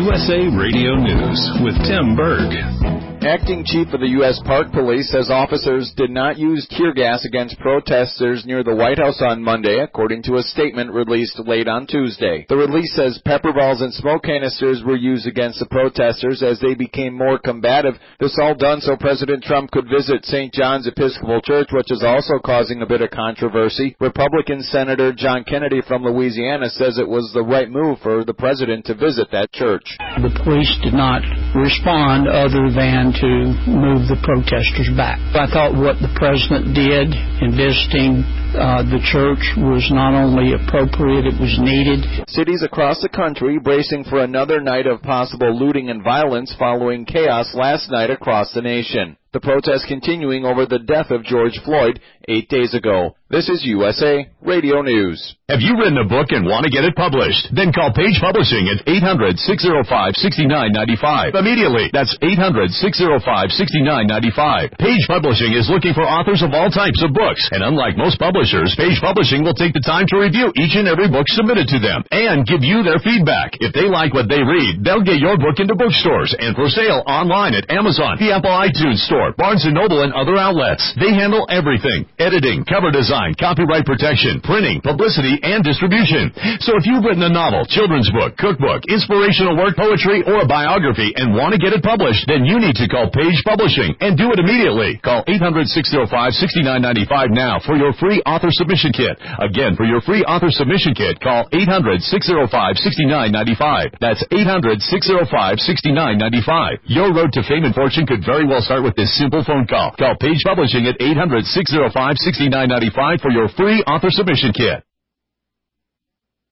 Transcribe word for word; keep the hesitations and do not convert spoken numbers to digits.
U S A Radio News with Tim Berg. Acting Chief of the U S Park Police says officers did not use tear gas against protesters near the White House on Monday, according to a statement released late on Tuesday. The release says pepper balls and smoke canisters were used against the protesters as they became more combative. This all done so President Trump could visit Saint John's Episcopal Church, which is also causing a bit of controversy. Republican Senator John Kennedy from Louisiana says it was the right move for the president to visit that church. The police did not respond other than to move the protesters back. I thought what the president did in visiting uh, the church was not only appropriate, it was needed. Cities across the country bracing for another night of possible looting and violence following chaos last night across the nation. The protest continuing over the death of George Floyd eight days ago. This is U S A Radio News. Have you written a book and want to get it published? Then call Page Publishing at eight hundred, six oh five, six nine nine five. Immediately. That's eight hundred, six oh five, six nine nine five. Page Publishing is looking for authors of all types of books. And unlike most publishers, Page Publishing will take the time to review each and every book submitted to them and give you their feedback. If they like what they read, they'll get your book into bookstores and for sale online at Amazon, the Apple iTunes Store, Barnes and Noble, and other outlets. They handle everything: editing, cover design, copyright protection, printing, publicity, and distribution. So if you've written a novel, children's book, cookbook, inspirational work, poetry, or a biography and want to get it published, then you need to call Page Publishing and do it immediately. Call eight hundred, six oh five, six nine nine five now for your free author submission kit. Again, for your free author submission kit, call eight hundred, six oh five, six nine nine five. That's eight hundred, six oh five, six nine nine five. Your road to fame and fortune could very well start with this simple phone call. Call Page Publishing at eight hundred, six oh five, six nine nine five for your free author submission kit.